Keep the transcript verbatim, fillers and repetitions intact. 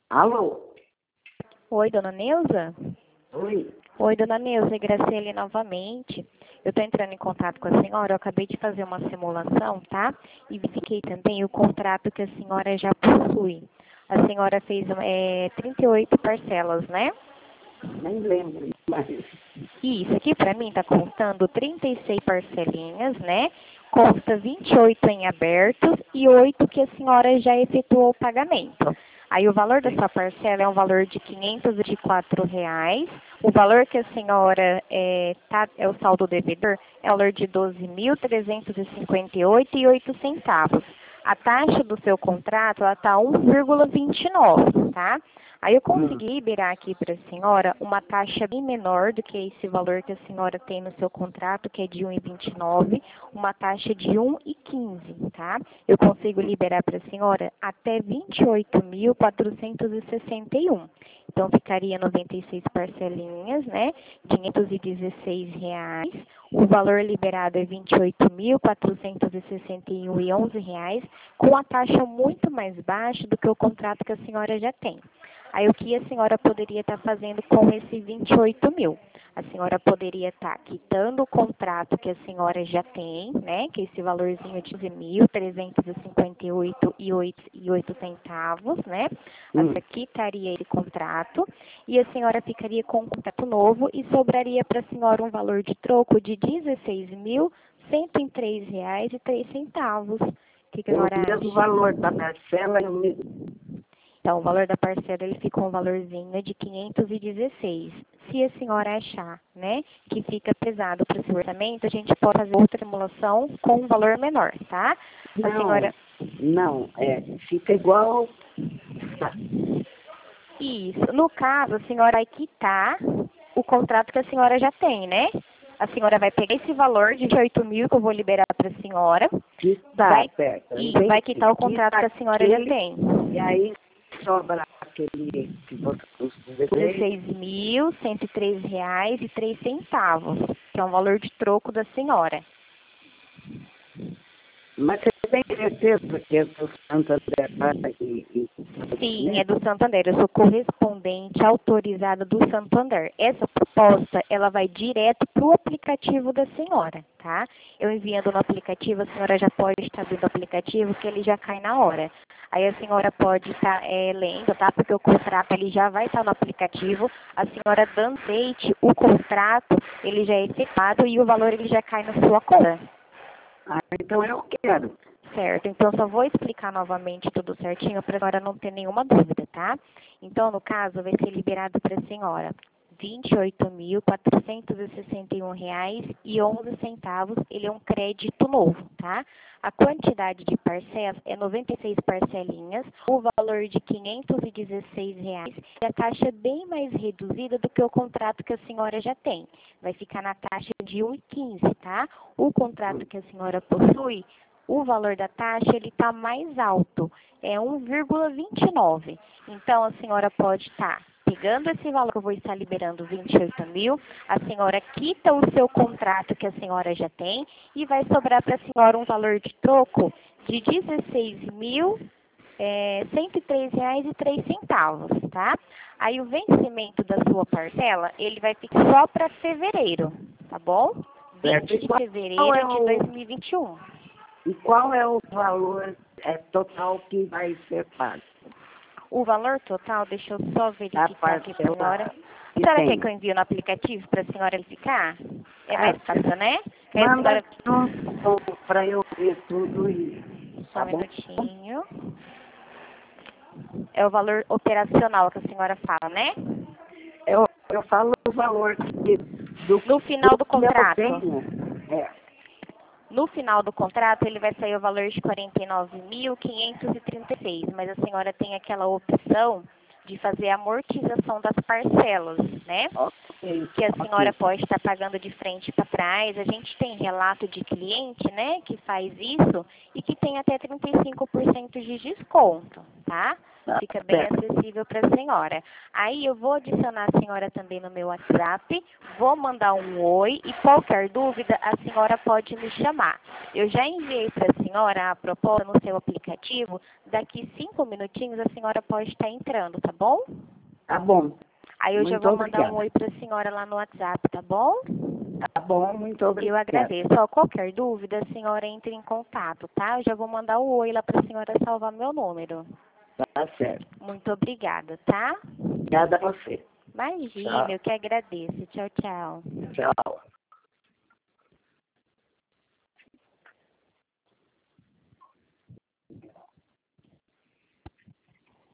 Alô? Oi, dona Neuza? Oi? Oi, dona Neuza, é Graciele novamente. Eu estou entrando em contato com a senhora, eu acabei de fazer uma simulação, tá? E verifiquei também o contrato que a senhora já possui. A senhora fez é, trinta e oito parcelas, né? Nem lembro mais. Isso aqui para mim está constando trinta e seis parcelinhas, né? Consta vinte e oito em abertos e oito que a senhora já efetuou o pagamento. Aí o valor da sua parcela é um valor de quinhentos e quatro reais. O valor que a senhora é, tá, é o saldo devedor é o valor de doze mil trezentos e cinquenta e oito e oito centavos. A taxa do seu contrato está um vírgula vinte e nove, tá? Aí eu Hum. consegui liberar aqui para a senhora uma taxa bem menor do que esse valor que a senhora tem no seu contrato, que é de um vírgula vinte e nove, uma taxa de um vírgula quinze, tá? Eu consigo liberar para a senhora até vinte e oito mil quatrocentos e sessenta e um. Então ficaria noventa e seis parcelinhas, né? quinhentos e dezesseis reais. O valor liberado é vinte e oito mil quatrocentos e sessenta e um e onze reais, com a taxa muito mais baixa do que o contrato que a senhora já tem. Aí o que a senhora poderia estar fazendo com esse vinte e oito mil? A senhora poderia estar quitando o contrato que a senhora já tem, né? Que é esse valorzinho de doze mil trezentos e cinquenta e oito e oito centavos, né? A Hum. senhora quitaria esse contrato e a senhora ficaria com um contrato novo e sobraria para a senhora um valor de troco de dezesseis mil cento e três reais e três centavos. O que, que a É o senhora mesmo acha? valor da parcela, é o mesmo. Então, o valor da parcela ele fica um valorzinho de quinhentos e dezesseis. Se a senhora achar, né, que fica pesado para o seu orçamento, a gente pode fazer outra simulação com um valor menor, tá? A Não, senhora... não, é, fica igual. Tá. Isso. No caso, a senhora vai quitar o contrato que a senhora já tem, né? A senhora vai pegar esse valor de vinte e oito mil que eu vou liberar para a senhora, Que tá, vai, certo. e Vem vai que quitar o contrato quita que a senhora já aquele, tem. e aí sobra aquele que você os dezesseis. dezesseis mil cento e três reais e três centavos, que é um valor de troco da senhora. Mas você tem certeza que é do Santander e, e, Sim, né? é do Santander. Eu sou correspondente autorizada do Santander. Essa proposta, ela vai direto para o aplicativo da senhora, tá? Eu enviando no aplicativo, a senhora já pode estar vendo o aplicativo, que ele já cai na hora. Aí a senhora pode estar é, lendo, tá? Porque o contrato ele já vai estar no aplicativo. A senhora dando date, o contrato, ele já é efetuado e o valor ele já cai na sua conta. Ah, então eu quero. Certo, então só vou explicar novamente tudo certinho para a senhora não ter nenhuma dúvida, tá? Então, no caso, vai ser liberado para a senhora vinte e oito mil quatrocentos e sessenta e um reais e onze centavos. Ele é um crédito novo, tá? A quantidade de parcelas é noventa e seis parcelinhas, o valor de quinhentos e dezesseis reais e a taxa é bem mais reduzida do que o contrato que a senhora já tem. Vai ficar na taxa de um vírgula quinze, tá? O contrato que a senhora possui, o valor da taxa ele está mais alto, é um vírgula vinte e nove. Então, a senhora pode estar pegando esse valor que eu vou estar liberando, vinte e oito mil, a senhora quita o seu contrato que a senhora já tem e vai sobrar para a senhora um valor de troco de dezesseis mil cento e três reais e três centavos, tá? Aí o vencimento da sua parcela, ele vai ficar só para fevereiro, tá bom? Certo. vinte E de qual fevereiro é de o, dois mil e vinte e um. e qual é o valor é, total que vai ser pago? O valor total, deixa eu só A verificar aqui para a senhora. parcela A que senhora quer tem. que eu envie no aplicativo para a senhora verificar? É Ah, mais fácil, né? Que aí a manda senhora... para eu ver tudo e Só tá um bom? minutinho. É o valor operacional que a senhora fala, né? Eu, eu falo o valor que, do, No final do do que eu contrato. tenho. É. No final do contrato, ele vai sair o valor de quarenta e nove mil quinhentos e trinta e seis, mas a senhora tem aquela opção de fazer a amortização das parcelas, né? Ok, Que a senhora ok. pode estar pagando de frente para trás. A gente tem relato de cliente, né, que faz isso e que tem até trinta e cinco por cento de desconto, tá? Fica bem certo. acessível para a senhora. Aí eu vou adicionar a senhora também no meu WhatsApp, vou mandar um oi e qualquer dúvida a senhora pode me chamar. Eu já enviei para a senhora a proposta no seu aplicativo, daqui cinco minutinhos a senhora pode estar entrando, tá bom? Tá bom. Aí eu já Muito vou mandar obrigada. um oi para a senhora lá no WhatsApp, tá bom? Tá bom, muito Eu obrigada. agradeço. Ó, qualquer dúvida, a senhora entre em contato, tá? Eu já vou mandar o oi lá para a senhora salvar meu número. Tá certo. Muito obrigada, tá? Obrigada a você. Imagina, Tchau. eu que agradeço. Tchau, tchau. Tchau.